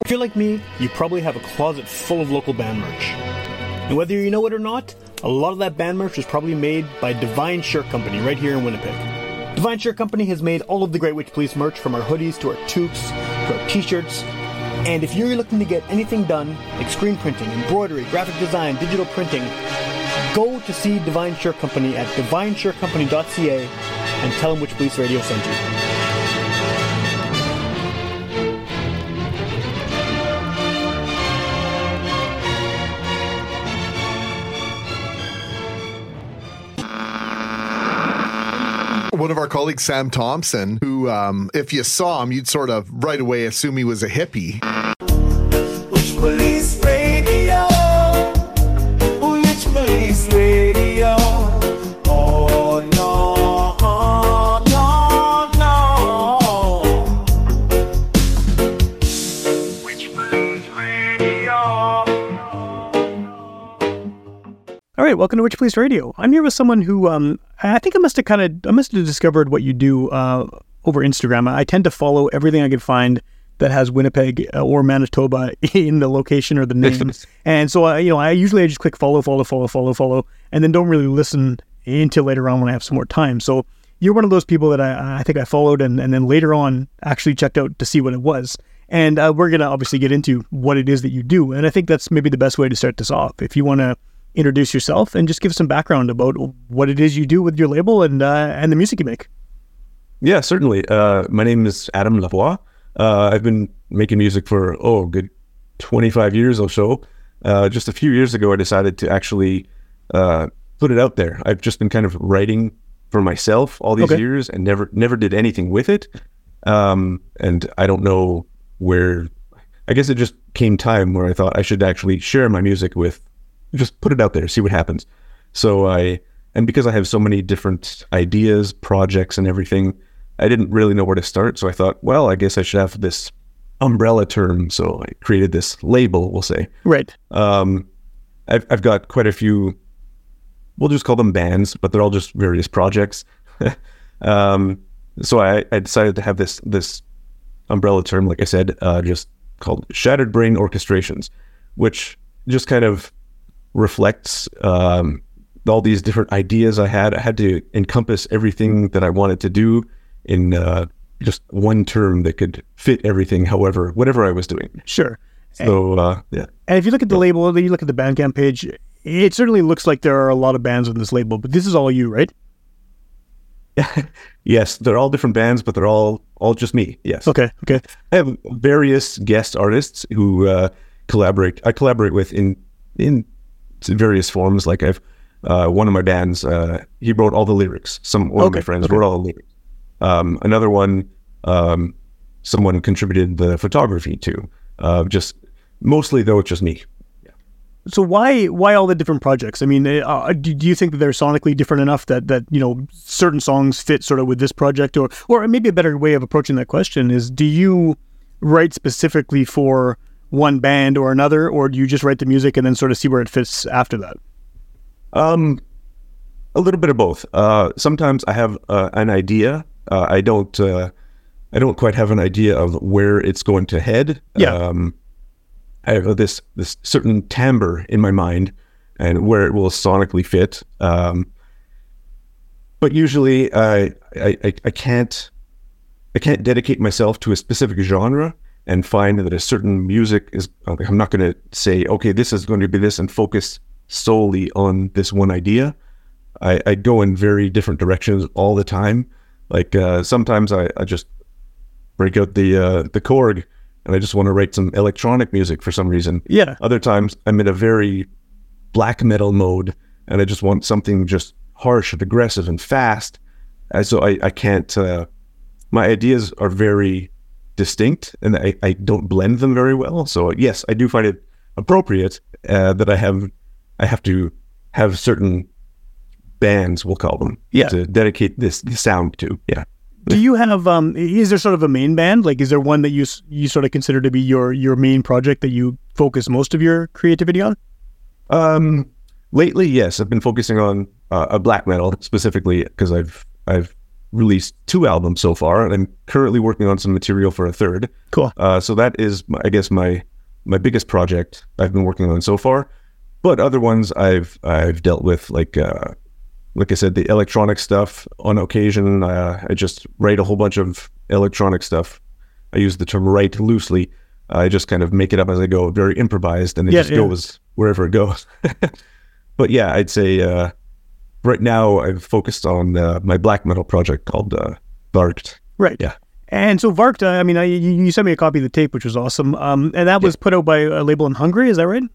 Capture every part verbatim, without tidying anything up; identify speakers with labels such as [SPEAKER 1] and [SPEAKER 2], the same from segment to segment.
[SPEAKER 1] If you're like me, you probably have a closet full of local band merch. And whether you know it or not, a lot of that band merch was probably made by Divine Shirt Company right here in Winnipeg. Divine Shirt Company has made all of the Great Witch Police merch, from our hoodies to our toques to our t-shirts. And if you're looking to get anything done, like screen printing, embroidery, graphic design, digital printing, go to see Divine Shirt Company at divine shirt company dot c a and tell them Witch Police Radio sent you.
[SPEAKER 2] One of our colleagues, Sam Thompson, who, um, if you saw him, you'd sort of right away assume he was a hippie.
[SPEAKER 3] Witch Police Radio, Witch Police Radio. Oh no, no, no. Witch Police Radio.
[SPEAKER 1] All right, welcome to Witch Police Radio. I'm here with someone who, um, I think I must have kind of, I must have discovered what you do uh, over Instagram. I tend to follow everything I can find that has Winnipeg or Manitoba in the location or the name. And so, uh, you know, I usually I just click follow, follow, follow, follow, follow, and then don't really listen until later on when I have some more time. So you're one of those people that I, I think I followed and, and then later on actually checked out to see what it was. And uh, we're going to obviously get into what it is that you do. And I think that's maybe the best way to start this off. If you want to introduce yourself and just give some background about what it is you do with your label and uh, and the music you make.
[SPEAKER 4] Yeah, certainly. Uh, my name is Adam Lavoie. Uh, I've been making music for, oh, good twenty-five years or so. Uh, just a few years ago, I decided to actually uh, put it out there. I've just been kind of writing for myself all these
[SPEAKER 1] Okay.
[SPEAKER 4] years and never never did anything with it. Um, and I don't know where, I guess it just came time where I thought I should actually share my music with, just put it out there, see what happens. So I, and because I have so many different ideas, projects and everything, I didn't really know where to start. So I thought, well, I guess I should have this umbrella term. So I created this label, we'll say.
[SPEAKER 1] Right.
[SPEAKER 4] Um, I've, I've got quite a few, we'll just call them bands, but they're all just various projects. um, so I, I decided to have this, this umbrella term, like I said, uh, just called Shattered Brain Orchestrations, which just kind of reflects um, all these different ideas I had. I had to encompass everything that I wanted to do in uh, just one term that could fit everything, however, whatever I was doing.
[SPEAKER 1] Sure.
[SPEAKER 4] So, uh, yeah.
[SPEAKER 1] And if you look at the label, you look at the Bandcamp page, it certainly looks like there are a lot of bands on this label, but this is all you, right?
[SPEAKER 4] Yes, they're all different bands, but they're all all just me. Yes.
[SPEAKER 1] Okay, okay.
[SPEAKER 4] I have various guest artists who uh, collaborate. I collaborate with in in various forms. Like I've uh, one of my bands, uh, he wrote all the lyrics. Some one
[SPEAKER 1] Okay,
[SPEAKER 4] of my friends
[SPEAKER 1] okay.
[SPEAKER 4] wrote all the lyrics. Um, another one, um, someone contributed the photography to. Uh, just mostly though, it's just me.
[SPEAKER 1] So why why all the different projects? I mean, uh, do, do you think that they're sonically different enough that, that, you know, certain songs fit sort of with this project? Or, or maybe a better way of approaching that question is, do you write specifically for one band or another, or do you just write the music and then sort of see where it fits after that?
[SPEAKER 4] Um, a little bit of both. Uh, sometimes I have uh, an idea. Uh, I don't. Uh, I don't quite have an idea of where it's going to head.
[SPEAKER 1] Yeah.
[SPEAKER 4] Um, I have this this certain timbre in my mind, and where it will sonically fit. Um, but usually, I, I I I can't I can't dedicate myself to a specific genre and find that a certain music is. I'm not going to say, okay, this is going to be this, and focus solely on this one idea. I, I go in very different directions all the time. Like uh, sometimes I, I just break out the uh, the Korg and I just want to write some electronic music for some reason.
[SPEAKER 1] Yeah.
[SPEAKER 4] Other times I'm in a very black metal mode and I just want something just harsh and aggressive and fast. And so I, I can't, uh, my ideas are very distinct and I, I don't blend them very well. So yes, I do find it appropriate uh, that I have, I have to have certain bands, we'll call them,
[SPEAKER 1] Yeah.
[SPEAKER 4] to dedicate this, this sound to. Yeah.
[SPEAKER 1] Do you have, um, is there sort of a main band? Like, is there one that you s- you sort of consider to be your, your main project that you focus most of your creativity on?
[SPEAKER 4] Um, lately, yes, I've been focusing on uh, a black metal specifically because I've I've released two albums so far, and I'm currently working on some material for a third.
[SPEAKER 1] Cool.
[SPEAKER 4] Uh, so that is, I guess, my my biggest project I've been working on so far. But other ones I've I've dealt with, like uh, like I said, the electronic stuff on occasion. Uh, I just write a whole bunch of electronic stuff. I use the term write loosely. I just kind of make it up as I go, very improvised, and it
[SPEAKER 1] Yeah,
[SPEAKER 4] just
[SPEAKER 1] yeah.
[SPEAKER 4] goes wherever it goes. But yeah, I'd say uh, right now I've focused on uh, my black metal project called uh, Vargt.
[SPEAKER 1] Right.
[SPEAKER 4] Yeah.
[SPEAKER 1] And so Vargt, uh, I mean, I, you, you sent me a copy of the tape, which was awesome. Um, and that was put out by a label in Hungary, is that right?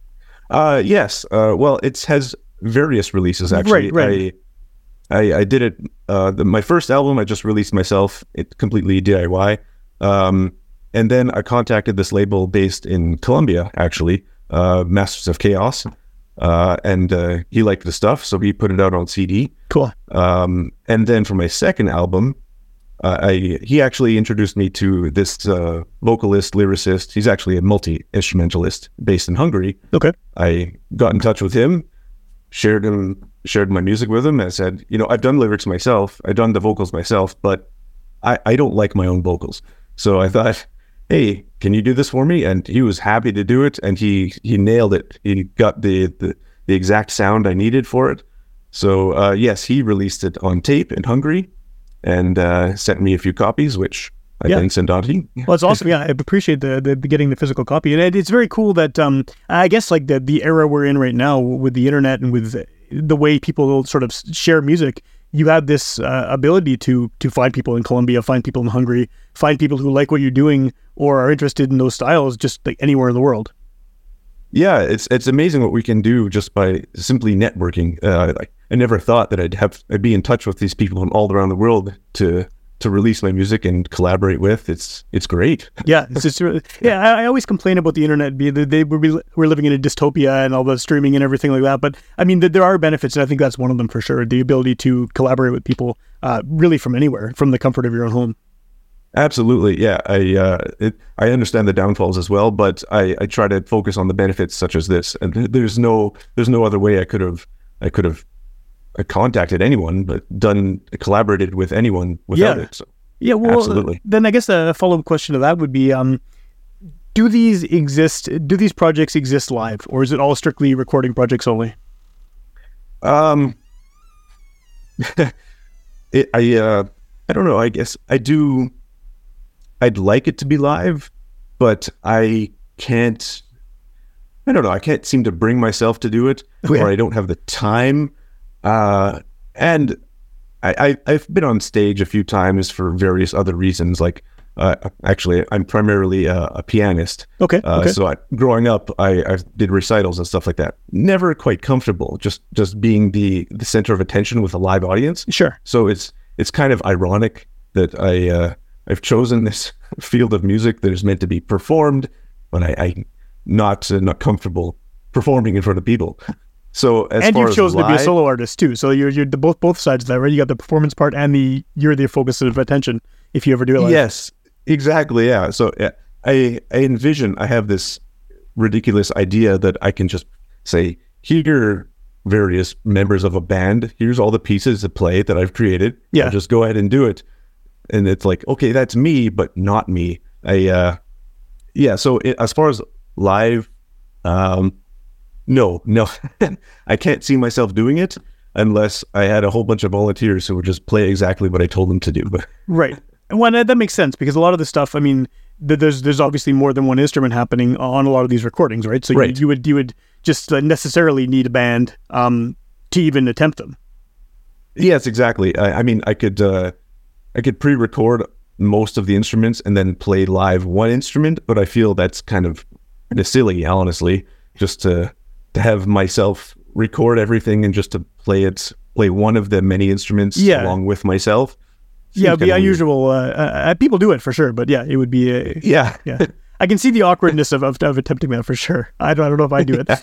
[SPEAKER 4] Uh, yes. Uh, well, it has various releases, actually.
[SPEAKER 1] Right, right.
[SPEAKER 4] I, I, I did it, uh, the, my first album I just released myself, it completely D I Y. Um, and then I contacted this label based in Colombia, actually, uh, Masters of Chaos. Uh, and uh, he liked the stuff, so he put it out on C D.
[SPEAKER 1] Cool.
[SPEAKER 4] Um, and then for my second album, uh, I he actually introduced me to this uh, vocalist, lyricist. He's actually a multi-instrumentalist based in Hungary.
[SPEAKER 1] Okay.
[SPEAKER 4] I got in touch with him, shared him, shared my music with him, and I said, you know, I've done lyrics myself, I've done the vocals myself, but I, I don't like my own vocals. So I thought, hey, can you do this for me? And he was happy to do it, and he he nailed it. He got the the, the exact sound I needed for it. So uh, yes, he released it on tape in Hungary, and uh, sent me a few copies, which I
[SPEAKER 1] Yeah.
[SPEAKER 4] then sent on to you.
[SPEAKER 1] Well, it's awesome. Yeah, I appreciate the, the getting the physical copy, and it, it's very cool that um, I guess like the the era we're in right now with the internet and with the way people sort of share music, you have this uh, ability to to find people in Colombia, find people in Hungary, find people who like what you're doing or are interested in those styles, just like anywhere in the world.
[SPEAKER 4] Yeah, it's it's amazing what we can do just by simply networking. Uh, I, I never thought that I'd have I'd be in touch with these people from all around the world to to release my music and collaborate with. It's it's great.
[SPEAKER 1] Yeah, it's just really, yeah. I, I always complain about the internet. Be they, they we're, we're living in a dystopia and all the streaming and everything like that. But I mean, th- there are benefits, and I think that's one of them for sure. The ability to collaborate with people, uh, really from anywhere, from the comfort of your own home.
[SPEAKER 4] Absolutely, yeah. I uh, it, I understand the downfalls as well, but I, I try to focus on the benefits such as this. And th- there's no there's no other way I could have I could have uh, contacted anyone, but done collaborated with anyone without
[SPEAKER 1] Yeah.
[SPEAKER 4] it. So
[SPEAKER 1] Yeah, well,
[SPEAKER 4] absolutely.
[SPEAKER 1] then I guess a follow-up question to that would be: um, Do these exist? Do these projects exist live, or is it all strictly recording projects only?
[SPEAKER 4] Um, it, I uh, I don't know. I guess I do. I'd like it to be live, but I can't. I don't know. I can't seem to bring myself to do it,
[SPEAKER 1] Oh, yeah.
[SPEAKER 4] or I don't have the time. Uh, and I, I I've been on stage a few times for various other reasons. Like, uh, actually, I'm primarily a, a pianist.
[SPEAKER 1] Okay.
[SPEAKER 4] Uh,
[SPEAKER 1] okay.
[SPEAKER 4] So I, growing up, I, I did recitals and stuff like that. Never quite comfortable, just just being the the center of attention with a live audience.
[SPEAKER 1] Sure.
[SPEAKER 4] So it's it's kind of ironic that I uh, I've chosen this field of music that is meant to be performed, but I, I'm not uh, not comfortable performing in front of people. So as
[SPEAKER 1] And
[SPEAKER 4] far
[SPEAKER 1] you've
[SPEAKER 4] as
[SPEAKER 1] chosen to be a
[SPEAKER 4] live-
[SPEAKER 1] solo artist too, so you're you're the, both both sides of that, right? You got the performance part and the you're the focus of attention if you ever do it live.
[SPEAKER 4] Yes, exactly. Yeah. So yeah, I I envision I have this ridiculous idea that I can just say, here are various members of a band. Here's all the pieces to play that I've created.
[SPEAKER 1] Yeah.
[SPEAKER 4] I'll just go ahead and do it. And it's like, okay, that's me, but not me. I uh, yeah. So it, as far as live, um, no, no, I can't see myself doing it unless I had a whole bunch of volunteers who would just play exactly what I told them to do. But
[SPEAKER 1] Right. And well, that that makes sense because a lot of the stuff, I mean, th- there's there's obviously more than one instrument happening on a lot of these recordings, right? So
[SPEAKER 4] Right.
[SPEAKER 1] You, you would you would just uh, necessarily need a band um, to even attempt them.
[SPEAKER 4] yes, exactly. I, I mean, I could uh, I could pre-record most of the instruments and then play live one instrument, but I feel that's kind of kind of silly, honestly, just to to have myself record everything and just to play it, play one of the many instruments
[SPEAKER 1] Yeah.
[SPEAKER 4] along with myself.
[SPEAKER 1] Yeah, it'd be
[SPEAKER 4] kinda weird.
[SPEAKER 1] unusual. Uh, uh, people do it for sure, but yeah, it would be. Uh,
[SPEAKER 4] Yeah.
[SPEAKER 1] yeah, I can see the awkwardness of, of of attempting that for sure. I don't I don't know if I do it.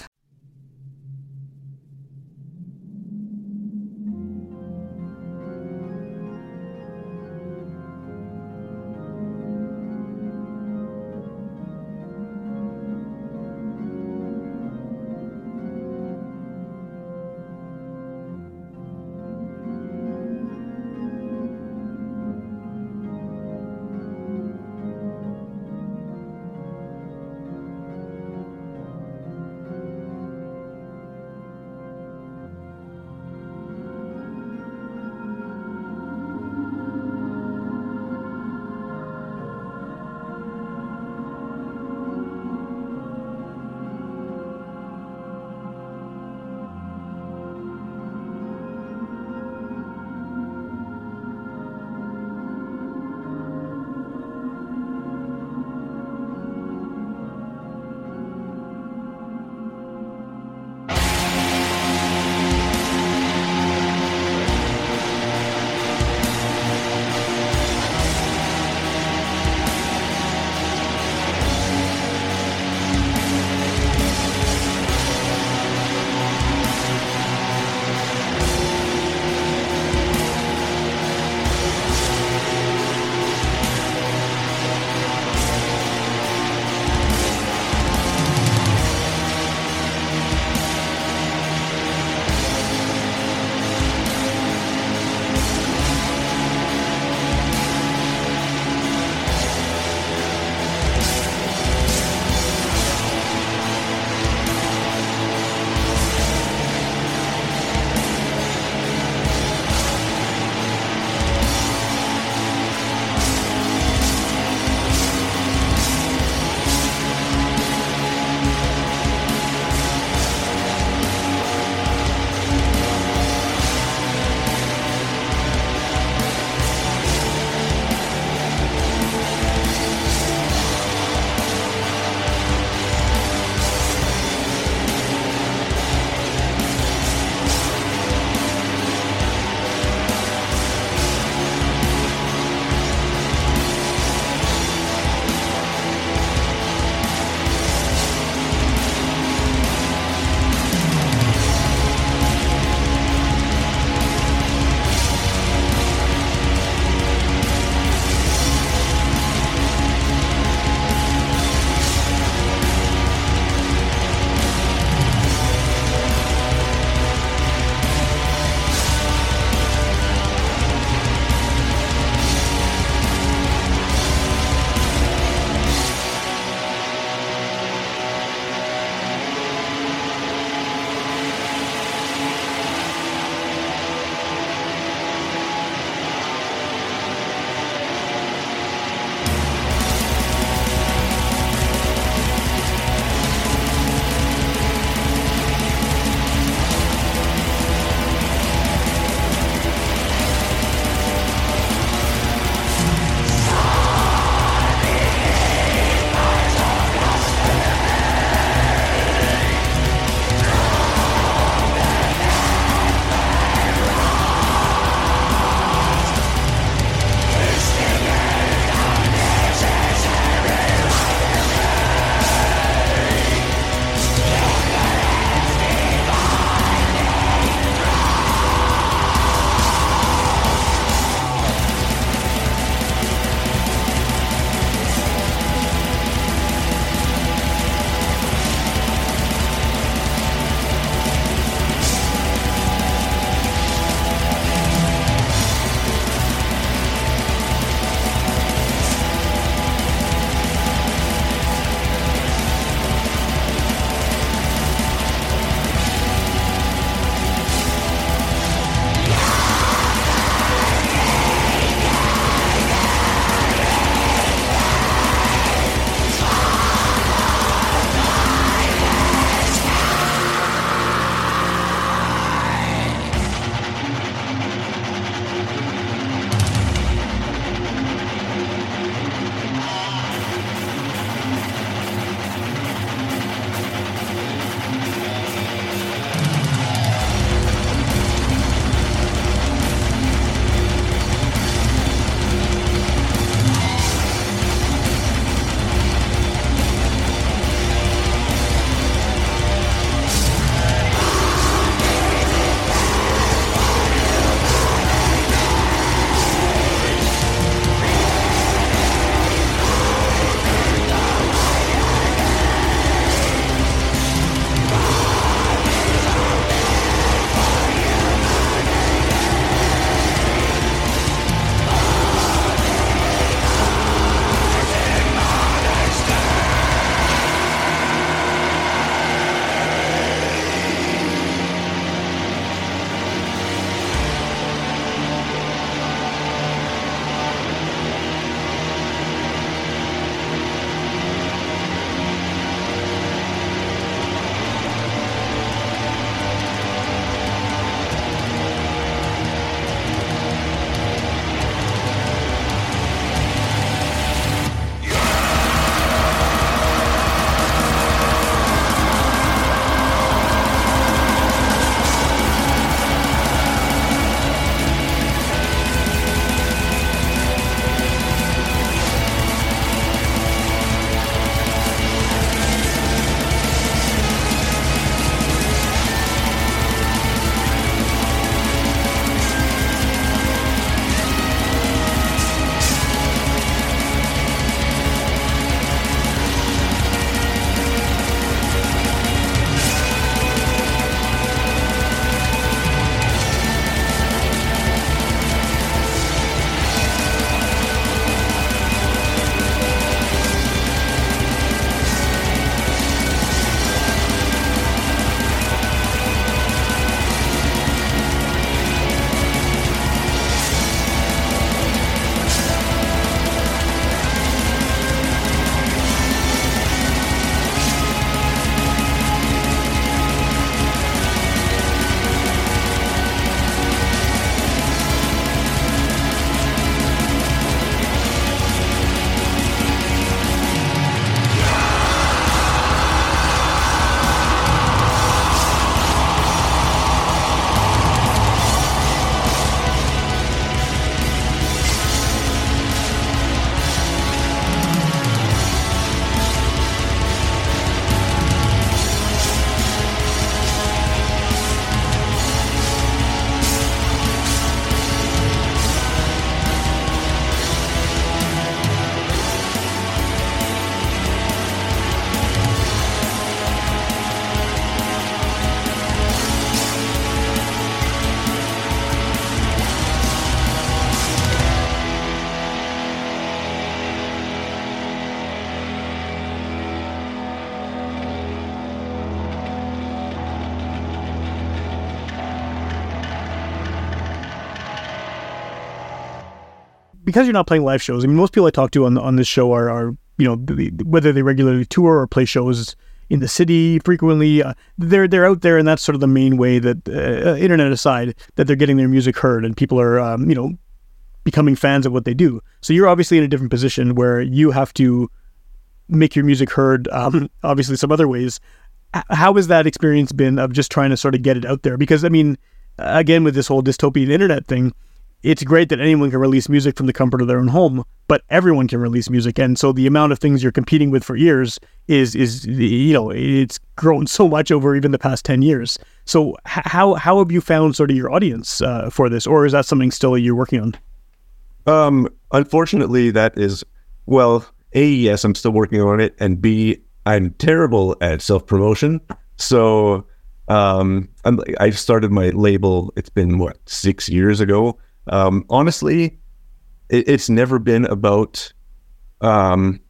[SPEAKER 1] because you're not playing live shows. I mean, most people I talk to on on this show are, are you know, the, whether they regularly tour or play shows in the city frequently, uh, they're they're out there, and that's sort of the main way that, uh, internet aside, that they're getting their music heard, and people are, um, you know, becoming fans of what they do. So you're obviously in a different position where you have to make your music heard, um, obviously some other ways. H- How has that experience been of just trying to sort of get it out there? Because, I mean, again, with this whole dystopian internet thing, it's great that anyone can release music from the comfort of their own home, but everyone can release music. And so the amount of things you're competing with for years is, is you know, it's grown so much over even the past ten years. So h- how how have you found sort of your audience uh, for this? Or is that something still you're working on?
[SPEAKER 4] Um, unfortunately, that is, well, A, yes, I'm still working on it, and B, I'm terrible at self-promotion. So um, I'm, I started my label, it's been, what, six years ago. Um, honestly, it, it's never been about um,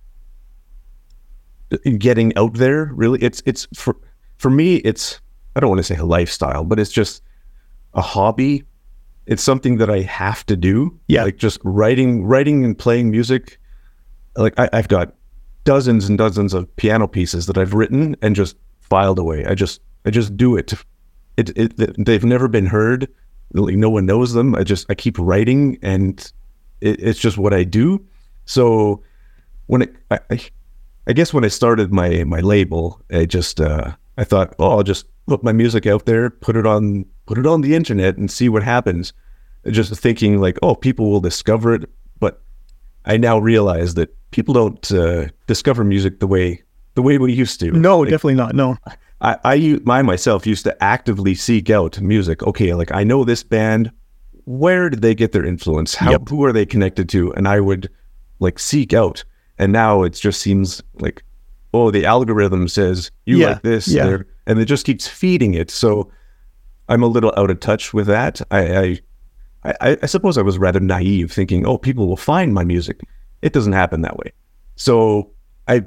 [SPEAKER 4] getting out there, really. It's, it's for, for me, it's, I don't want to say a lifestyle, but it's just a hobby. It's something that I have to do.
[SPEAKER 1] Yeah.
[SPEAKER 4] Like just writing, writing and playing music. Like I, I've got dozens and dozens of piano pieces that I've written and just filed away. I just, I just do it. It, it, they've never been heard. Like no one knows them. I just, I keep writing, and it, it's just what I do. So when it, I, I, I guess when I started my, my label, I just, uh, I thought, oh, I'll just put my music out there, put it on, put it on the internet and see what happens. Just thinking like, oh, people will discover it. But I now realize that people don't uh, discover music the way, the way we used to.
[SPEAKER 1] No,
[SPEAKER 4] Like,
[SPEAKER 1] definitely not. No.
[SPEAKER 4] I, I, u- I myself used to actively seek out music. Okay, like I know this band. Where did they get their influence? How,
[SPEAKER 1] Yep.
[SPEAKER 4] who are they connected to? And I would like seek out. And now it just seems like, oh, the algorithm says you
[SPEAKER 1] Yeah,
[SPEAKER 4] like this,
[SPEAKER 1] yeah.
[SPEAKER 4] there- and it just keeps feeding it. So I'm a little out of touch with that. I, I, I, I suppose I was rather naive, thinking, oh, people will find my music. It doesn't happen that way. So I,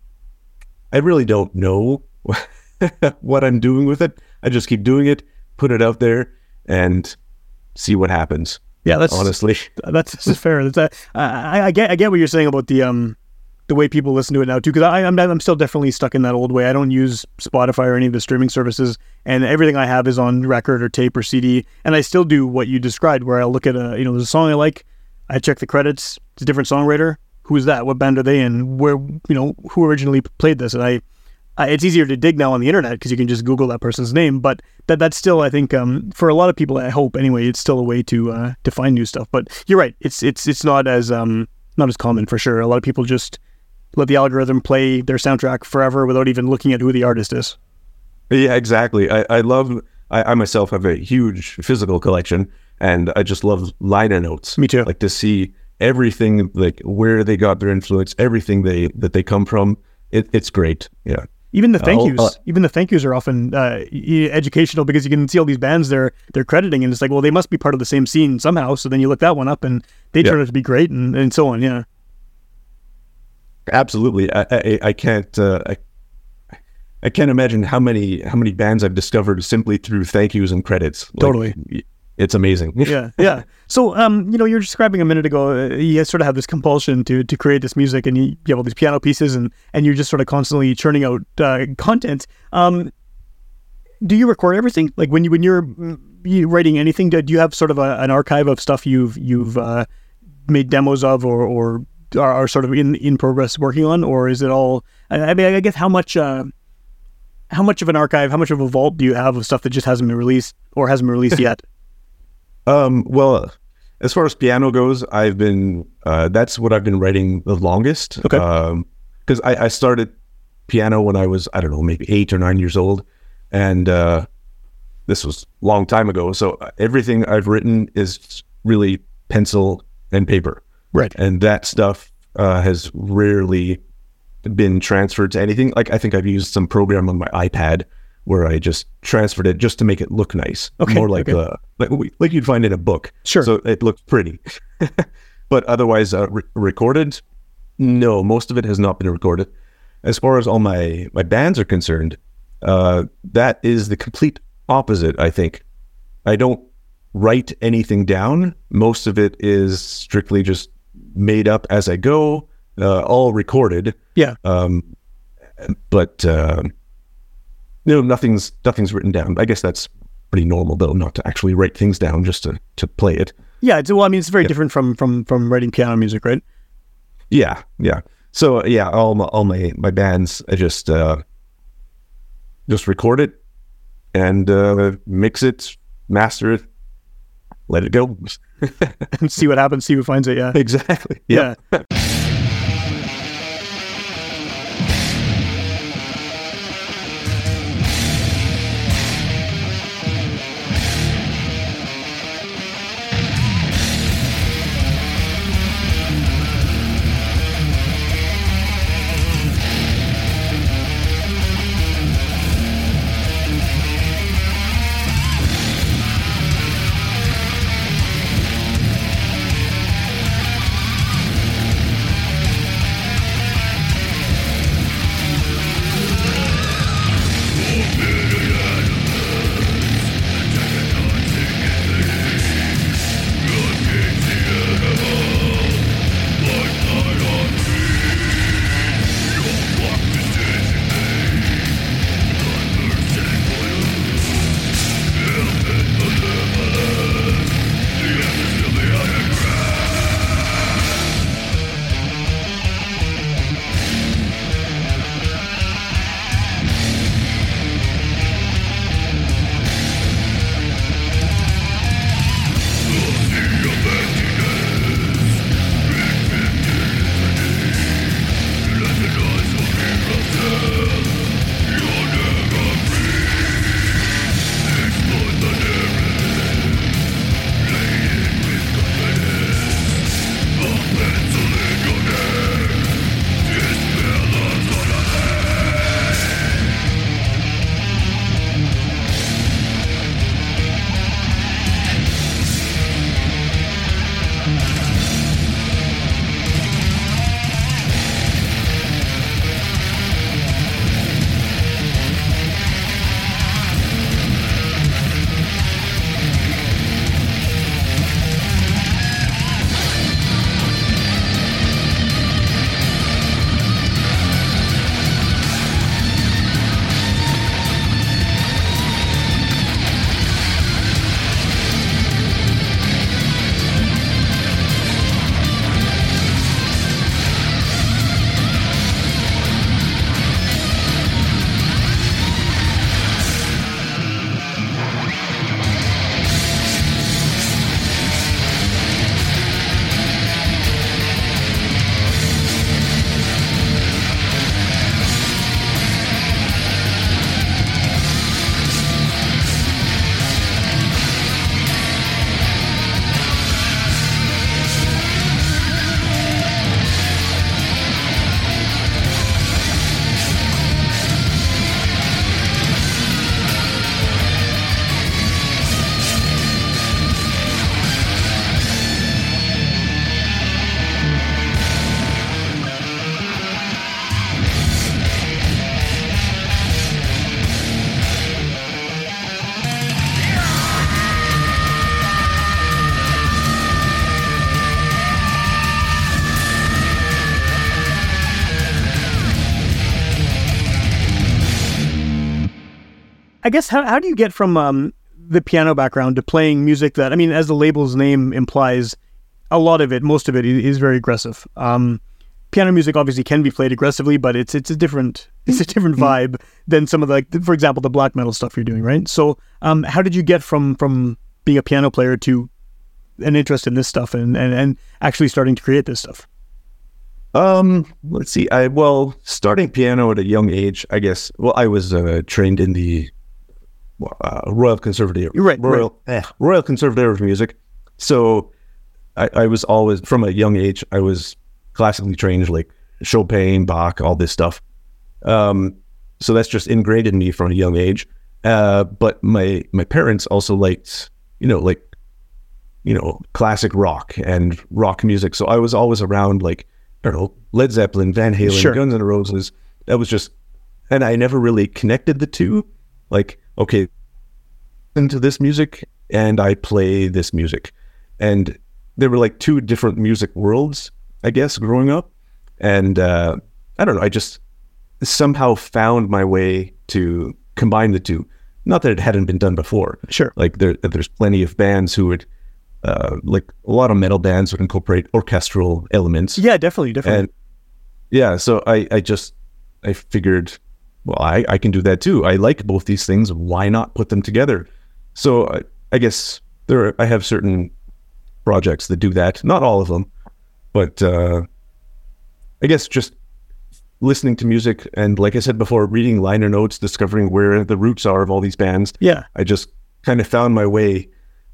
[SPEAKER 4] I really don't know what I'm doing with it. I just keep doing it, put it out there, and see what happens.
[SPEAKER 1] Yeah, that's
[SPEAKER 4] Honestly,
[SPEAKER 1] that's, that's fair. That's a, I, I get I get what you're saying about the um the way people listen to it now too. Because I'm I'm still definitely stuck in that old way. I don't use Spotify or any of the streaming services, and everything I have is on record or tape or C D. And I still do what you described, where I look at a you know there's a song I like, I check the credits. It's a different songwriter. Who's that? What band are they in? Where you know who originally played this? And I. Uh, it's easier to dig now on the internet because you can just Google that person's name, but that that's still, I think, um, for a lot of people, I hope anyway, it's still a way to uh, to find new stuff. But you're right, it's it's it's not as um, not as common for sure. A lot of people just let the algorithm play their soundtrack forever without even looking at who the artist is.
[SPEAKER 4] yeah, exactly. I, I love. I, I myself have a huge physical collection, and I just love liner notes.
[SPEAKER 1] Me too.
[SPEAKER 4] Like to see everything, like where they got their influence, everything they that they come from. It, it's great. Yeah.
[SPEAKER 1] Even the thank
[SPEAKER 4] Oh,
[SPEAKER 1] yous,
[SPEAKER 4] uh,
[SPEAKER 1] even the thank yous are often uh, e- educational because you can see all these bands they're they're crediting, and it's like, well, they must be part of the same scene somehow. So then you look that one up, and they
[SPEAKER 4] Yeah.
[SPEAKER 1] turn out to be great, and, and so on. Yeah.
[SPEAKER 4] Absolutely. I, I, I can't. Uh, I, I can't imagine how many how many bands I've discovered simply through thank yous and credits. Like,
[SPEAKER 1] Totally.
[SPEAKER 4] it's amazing.
[SPEAKER 1] yeah, yeah. So, um, you know, you were describing a minute ago, uh, you sort of have this compulsion to to create this music, and you, you have all these piano pieces, and and you're just sort of constantly churning out uh, content. Um, do you record everything? Like when you when you're mm, you writing anything, do do you have sort of a, an archive of stuff you've you've uh, made demos of, or or are, are sort of in in progress working on, or is it all? I, I mean, I guess how much. Uh, how much of an archive, how much of a vault do you have of stuff that just hasn't been released or hasn't been released yet?
[SPEAKER 4] Um, well, as far as piano goes, I've been, uh, that's what I've been writing the longest.
[SPEAKER 1] Okay.
[SPEAKER 4] Um, cause I, I started piano when I was, I don't know, maybe eight or nine years old. And, uh, this was a long time ago. So everything I've written is really pencil and paper.
[SPEAKER 1] Right.
[SPEAKER 4] And that stuff, uh, has rarely been transferred to anything. Like I think I've used some program on my iPad where I just transferred it just to make it look nice.
[SPEAKER 1] Okay,
[SPEAKER 4] More like
[SPEAKER 1] okay.
[SPEAKER 4] uh like we- like you'd find in a book.
[SPEAKER 1] Sure.
[SPEAKER 4] So it looks pretty. But otherwise, uh, re- recorded, no, most of it has not been recorded. As far as all my my bands are concerned, uh, that is the complete opposite. I think I don't write anything down. Most of it is strictly just made up as I go, uh, all recorded.
[SPEAKER 1] Yeah.
[SPEAKER 4] Um, but uh, you know, nothing's nothing's written down. I guess that's pretty normal, though, not to actually write things down, just to, to play it.
[SPEAKER 1] Yeah. It's, well, I mean, it's very
[SPEAKER 4] Yeah.
[SPEAKER 1] different from from from writing piano music, right?
[SPEAKER 4] Yeah, yeah. So yeah, all my all my, my bands, I just uh, just record it and uh, mix it, master it, let it go.
[SPEAKER 1] And see what happens. See who finds it. Yeah.
[SPEAKER 4] Exactly.
[SPEAKER 1] Yeah. I guess how how do you get from um, the piano background to playing music that, I mean, as the label's name implies, a lot of it, most of it is very aggressive. Um, piano music obviously can be played aggressively, but it's it's a different it's a different vibe than some of the, like, for example, the black metal stuff you're doing, right? So um, how did you get from from being a piano player to an interest in this stuff and, and, and actually starting to create this stuff?
[SPEAKER 4] Um, let's see. I well, starting piano at a young age, I guess. Well, I was uh, trained in the uh, Royal Conservative,
[SPEAKER 1] Right,
[SPEAKER 4] Royal eh, Royal Conservative Music. So I, I was always, from a young age, I was classically trained, like Chopin, Bach, all this stuff. Um, so that's just ingrained in me from a young age. Uh, but my my parents also liked, you know, like, you know, classic rock and rock music. So I was always around, like, I don't know, Led Zeppelin, Van Halen,
[SPEAKER 1] Sure.
[SPEAKER 4] Guns N' Roses. That was just, and I never really connected the two. Like, okay, into this music and I play this music. And they were like two different music worlds. I guess, growing up. And uh, I don't know, I just somehow found my way to combine the two. Not that it hadn't been done before.
[SPEAKER 1] Sure.
[SPEAKER 4] Like there, there's plenty of bands who would, uh, like a lot of metal bands would incorporate orchestral elements.
[SPEAKER 1] Yeah, definitely, definitely.
[SPEAKER 4] And yeah, so I, I just, I figured, well, I, I can do that too. I like both these things. Why not put them together? So I, I guess there are, I have certain projects that do that. Not all of them, but uh, I guess just listening to music and, like I said before, reading liner notes, discovering where the roots are of all these bands.
[SPEAKER 1] Yeah.
[SPEAKER 4] I just kind of found my way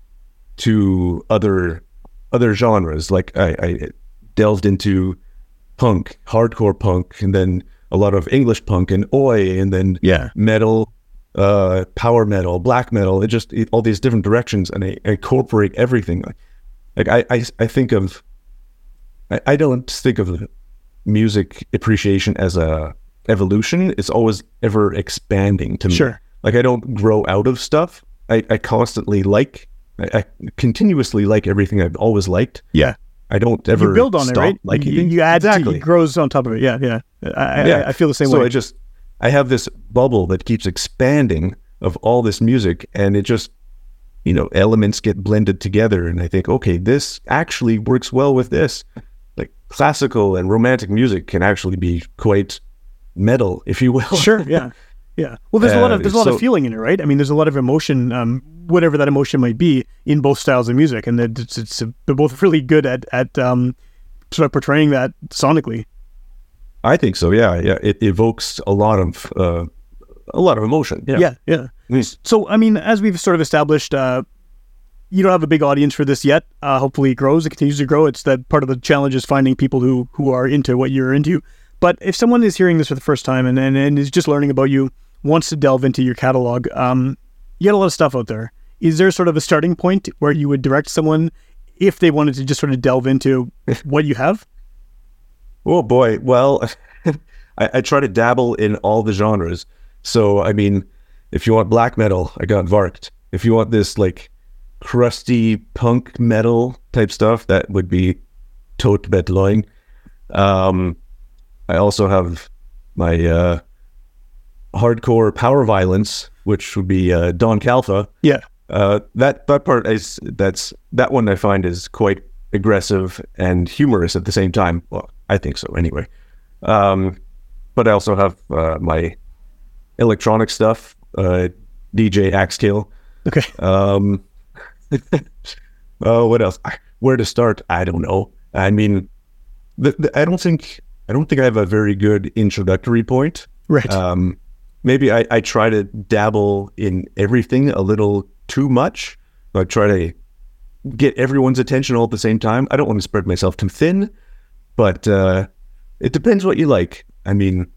[SPEAKER 4] to other other genres. Like I, I delved into punk, hardcore punk, and then a lot of English punk and oi, and then
[SPEAKER 1] Yeah.
[SPEAKER 4] metal, uh, power metal, black metal. It just it, all these different directions, and I, I incorporate everything. Like, like I, I, I think of, I, I don't think of music appreciation as a evolution. It's always ever expanding to me.
[SPEAKER 1] Sure.
[SPEAKER 4] Like I don't grow out of stuff. I, I constantly like, I, I continuously like everything I've always liked.
[SPEAKER 1] Yeah.
[SPEAKER 4] I don't ever
[SPEAKER 1] You build on
[SPEAKER 4] stop
[SPEAKER 1] it, right?
[SPEAKER 4] liking
[SPEAKER 1] you,
[SPEAKER 4] it.
[SPEAKER 1] you add
[SPEAKER 4] exactly.
[SPEAKER 1] to, it grows on top of it. Yeah, yeah. I,
[SPEAKER 4] yeah.
[SPEAKER 1] I, I feel the same
[SPEAKER 4] so
[SPEAKER 1] way.
[SPEAKER 4] I just, I have this bubble that keeps expanding of all this music, and it just, you know, elements get blended together, and I think, okay, this actually works well with this. Like classical and romantic music can actually be quite metal, if you will.
[SPEAKER 1] Sure. Yeah. Yeah. Well, there's a lot of
[SPEAKER 4] Uh,
[SPEAKER 1] there's a lot
[SPEAKER 4] so-
[SPEAKER 1] of feeling in it, right? I mean, there's a lot of emotion, um, whatever that emotion might be, in both styles of music, and that it's, it's they're both really good at at um, sort of portraying that sonically.
[SPEAKER 4] I think so. Yeah, yeah. It evokes a lot of uh, a lot of emotion. Yeah.
[SPEAKER 1] Yeah. Yeah.
[SPEAKER 4] Yes.
[SPEAKER 1] So, I mean, as we've sort of established, uh, you don't have a big audience for this yet. Uh, hopefully, it grows. It continues to grow. It's that part of the challenge is finding people who who are into what you're into. But if someone is hearing this for the first time and and, and is just learning about you, wants to delve into your catalog, um, you got a lot of stuff out there. Is there sort of a starting point where you would direct someone if they wanted to just sort of delve into what you have?
[SPEAKER 4] Oh boy. Well, I, I try to dabble in all the genres. So I mean, if you want black metal, I got Varked. If you want this like crusty punk metal type stuff, that would be Tot Betloing. Um, I also have my uh, hardcore power violence, which would be uh, Don Calfa.
[SPEAKER 1] Yeah.
[SPEAKER 4] Uh, that that part is that's that one I find is quite aggressive and humorous at the same time. Well, I think so anyway. Um, but I also have uh, my electronic stuff, uh, D J Axkill.
[SPEAKER 1] Okay.
[SPEAKER 4] Um, uh, what else? Where to start? I don't know. I mean, the, the, I don't think I don't think I have a very good introductory point.
[SPEAKER 1] Right.
[SPEAKER 4] Um, maybe I, I try to dabble in everything a little too much. I try to get everyone's attention all at the same time. I don't want to spread myself too thin, but uh, it depends what you like. I mean,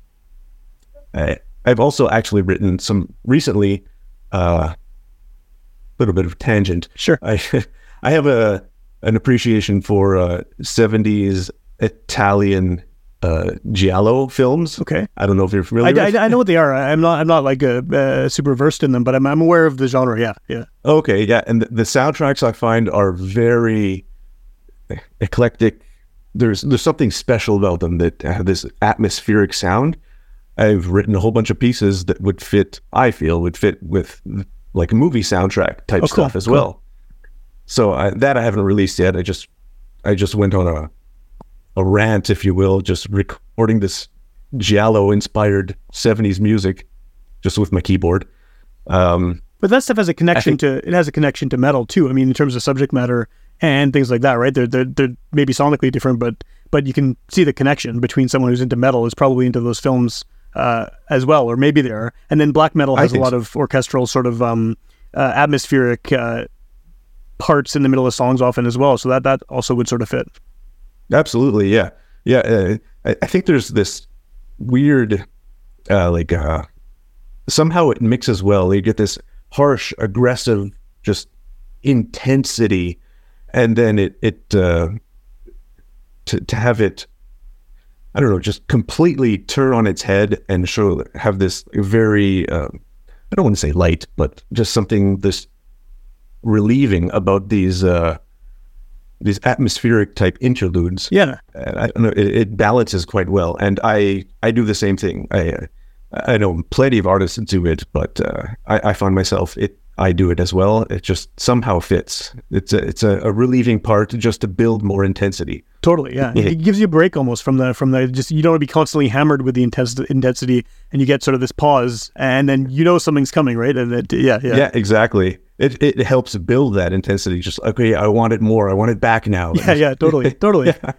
[SPEAKER 4] I, I've also actually written some recently. A uh, little bit of tangent.
[SPEAKER 1] Sure.
[SPEAKER 4] I I have a an appreciation for uh, seventies Italian uh, giallo films.
[SPEAKER 1] Okay.
[SPEAKER 4] I don't know if you're
[SPEAKER 1] I,
[SPEAKER 4] familiar. with
[SPEAKER 1] I, I know what they are. I'm not. I'm not like a, uh, super versed in them, but I'm, I'm aware of the genre. Yeah. Yeah.
[SPEAKER 4] Okay, yeah, and the, the soundtracks I find are very eclectic. There's there's something special about them that have this atmospheric sound. I've written a whole bunch of pieces that would fit. I feel would fit with like movie soundtrack type
[SPEAKER 1] Oh, cool,
[SPEAKER 4] stuff as
[SPEAKER 1] cool.
[SPEAKER 4] well. So I, that I haven't released yet. I just I just went on a a rant, if you will, just recording this giallo inspired seventies music just with my keyboard. Um,
[SPEAKER 1] But that stuff has a connection
[SPEAKER 4] think-
[SPEAKER 1] to it has a connection to metal too. I mean, in terms of subject matter and things like that, right? They're they're, they're maybe sonically different, but but you can see the connection between someone who's into metal is probably into those films uh, as well, or maybe they are. And then black metal
[SPEAKER 4] I
[SPEAKER 1] has a
[SPEAKER 4] think
[SPEAKER 1] lot
[SPEAKER 4] so.
[SPEAKER 1] of orchestral sort of um, uh, atmospheric uh, parts in the middle of songs often as well. So that that also would sort of fit.
[SPEAKER 4] Absolutely, yeah, yeah. Uh, I, I think there's this weird, uh, like, uh, somehow it mixes well. You get this harsh, aggressive, just intensity, and then it it uh, to to have it, I don't know, just completely turn on its head and show have this very, uh, I don't want to say light, but just something this relieving about these. Uh, these atmospheric type interludes.
[SPEAKER 1] Yeah.
[SPEAKER 4] And I don't know, it, it balances quite well. And I, I do the same thing. I I know plenty of artists do it, but uh, I, I find myself it. I do it as well. It just somehow fits. It's a it's a, a relieving part just to build more intensity.
[SPEAKER 1] Totally, yeah.
[SPEAKER 4] Yeah.
[SPEAKER 1] It gives you a break almost from the from the just you don't want to be constantly hammered with the intensity intensity, and you get sort of this pause, and then you know something's coming, right? And it, yeah, yeah,
[SPEAKER 4] Yeah, exactly. It it helps build that intensity. Just okay, I want it more. I want it back now.
[SPEAKER 1] yeah, yeah. Totally, totally.
[SPEAKER 4] Yeah.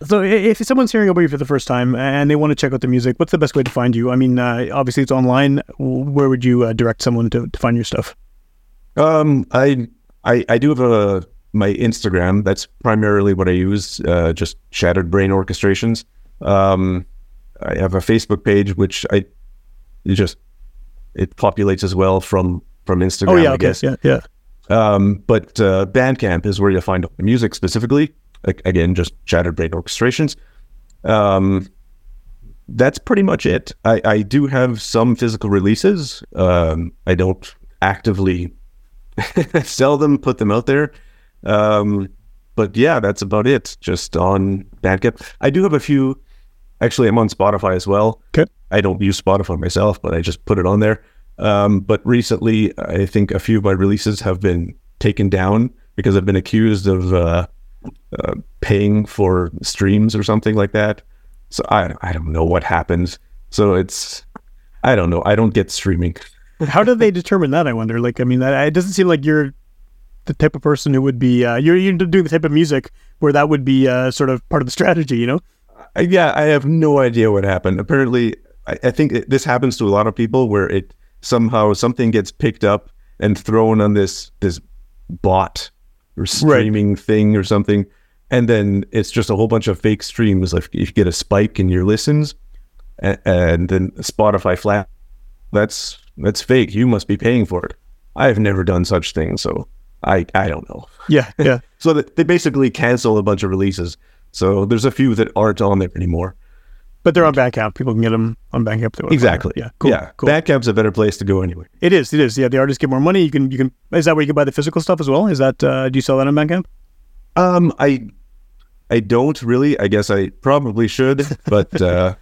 [SPEAKER 1] So i- if someone's hearing about you for the first time and they want to check out the music, what's the best way to find you? I mean, uh, obviously it's online. Where would you uh, direct someone to, to find your stuff?
[SPEAKER 4] Um, I, I, I do have a, my Instagram. That's primarily what I use, uh, just Shattered Brain Orchestrations. Um, I have a Facebook page, which I it just, it populates as well from, from Instagram,
[SPEAKER 1] Oh, yeah,
[SPEAKER 4] I
[SPEAKER 1] okay.
[SPEAKER 4] guess.
[SPEAKER 1] Yeah, yeah.
[SPEAKER 4] Um, but uh, Bandcamp is where you'll find the music specifically. Like, again, just Shattered Brain Orchestrations. Um, that's pretty much it. I, I do have some physical releases. Um, I don't actively sell them, put them out there. Um, but yeah, that's about it. Just on Bandcamp. I do have a few. Actually, I'm on Spotify as well.
[SPEAKER 1] Okay.
[SPEAKER 4] I don't use Spotify myself, but I just put it on there. Um, but recently, I think a few of my releases have been taken down because I've been accused of uh, uh, paying for streams or something like that. So I I don't know what happens. So it's, I don't know. I don't get streaming.
[SPEAKER 1] How do they determine that, I wonder? Like, I mean, that, it doesn't seem like you're the type of person who would be, uh, you're, you're doing the type of music where that would be uh, sort of part of the strategy, you know?
[SPEAKER 4] I, yeah, I have no idea what happened. Apparently, I, I think it, this happens to a lot of people where it somehow something gets picked up and thrown on this this bot or streaming thing or something, and then it's just a whole bunch of fake streams. Like you get a spike in your listens, and, and then Spotify flat. That's that's fake. You must be paying for it. I've never done such things, so I I don't know.
[SPEAKER 1] Yeah, yeah.
[SPEAKER 4] So that they basically cancel a bunch of releases. So there's a few that aren't on there anymore.
[SPEAKER 1] But they're on Bandcamp. People can get them on Bandcamp. if they want to
[SPEAKER 4] Exactly.
[SPEAKER 1] find them. Yeah, cool.
[SPEAKER 4] Yeah.
[SPEAKER 1] cool.
[SPEAKER 4] Bandcamp's a better place to go anyway.
[SPEAKER 1] It is. It is. Yeah, the artists get more money. You can. You can. Is that where you can buy the physical stuff as well? Is that? Uh, do you sell that on Bandcamp?
[SPEAKER 4] Um, I, I don't really. I guess I probably should, but uh,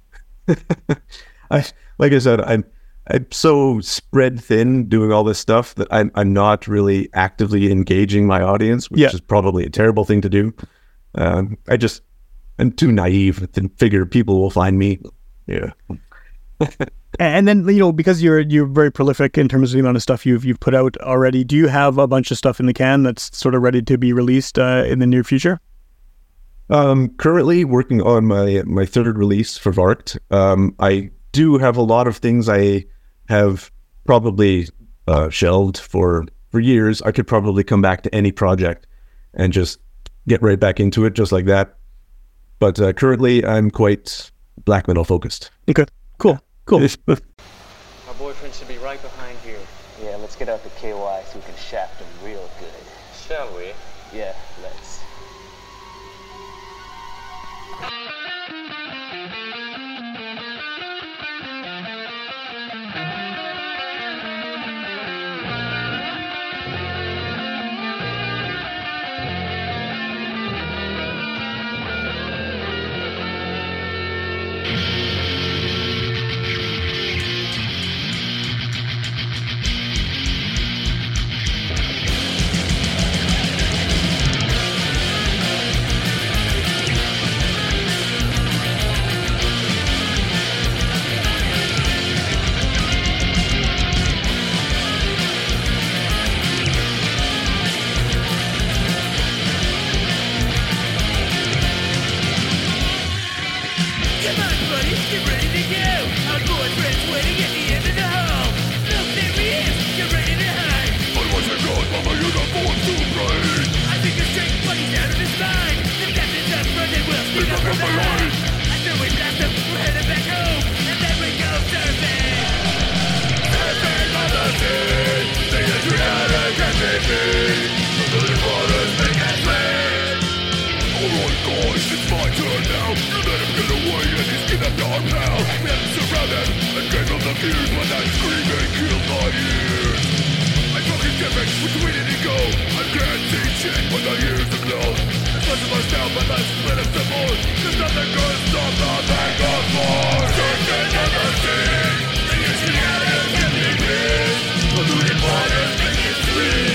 [SPEAKER 4] I like I said, I'm I'm so spread thin doing all this stuff that I'm I'm not really actively engaging my audience, which
[SPEAKER 1] Yeah.
[SPEAKER 4] is probably a terrible thing to do. Um, I just I'm too naive to figure people will find me. Yeah.
[SPEAKER 1] And then, you know, because you're you're very prolific in terms of the amount of stuff you've you've put out already, do you have a bunch of stuff in the can that's sort of ready to be released uh, in the near future?
[SPEAKER 4] Um, currently working on my my third release for Varkt. Um, I do have a lot of things I have probably uh, shelved for for years. I could probably come back to any project and just get right back into it, just like that. But uh, currently, I'm quite black metal focused.
[SPEAKER 1] Okay, cool, cool.
[SPEAKER 5] My boyfriend should be right behind you.
[SPEAKER 6] Yeah, let's get out the K Y so we can shaft him real good.
[SPEAKER 5] Shall we?
[SPEAKER 6] Yeah, let's.
[SPEAKER 3] Come on, buddy, get ready to go. Our boyfriend's waiting at the end of the hall. Look, there he is. Get ready to hide. I wasn't good, but my uniform's too bright. I think you're straight, but he's out of his mind. The captain's up front and we'll speed up from behind. After we blast him, we're headed back home, and then we go surfing. Surfing on the sea. The Adriatic and the sea. The blue waters make us swim. Alright guys, it's my turn now. You let him get away and he's kidnapped our pal. We have to surround him and gave him the keys when that screaming killed my ears. I fucking damn it, which way did he go? I can't see shit when the ears are closed. It's less of us now, but let's split us some more. There's nothing good, stop the back of war. Surfing on the sea, the Adriatic and the sea. The looting waters make it sweet.